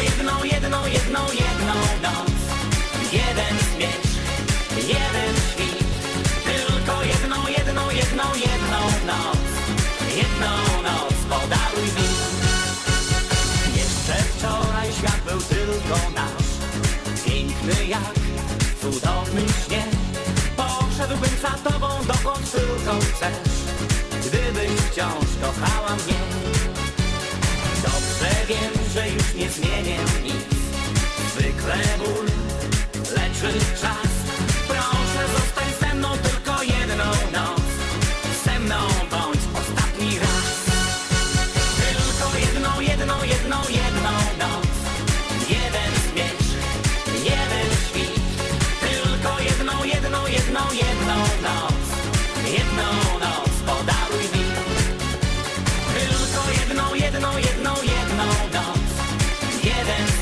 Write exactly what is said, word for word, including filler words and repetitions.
jedną, jedną, jedną, jedną noc. Jeden zmierzch, jeden świt. Tylko jedną, jedną, jedną, jedną noc. Jedną noc podaruj mi. Jeszcze wczoraj świat był tylko nasz, piękny jak w cudownym śnie. Poszedłbym za tobą dokąd tylko chcesz, gdybyś wciąż kochała mnie. Dobrze wiem, że już nie zmienię nic. Zwykle ból leczy czas. Proszę zostań ze mną tylko jedną noc. Ze mną bądź ostatni raz. Tylko jedną, jedną, jedną, jedną noc. Jeden zmierzch, jeden świt. Tylko jedną, jedną, jedną, jedną noc. Jedną noc podaruj mi. Tylko jedną, jedną, jedną, jedną noc. Jeden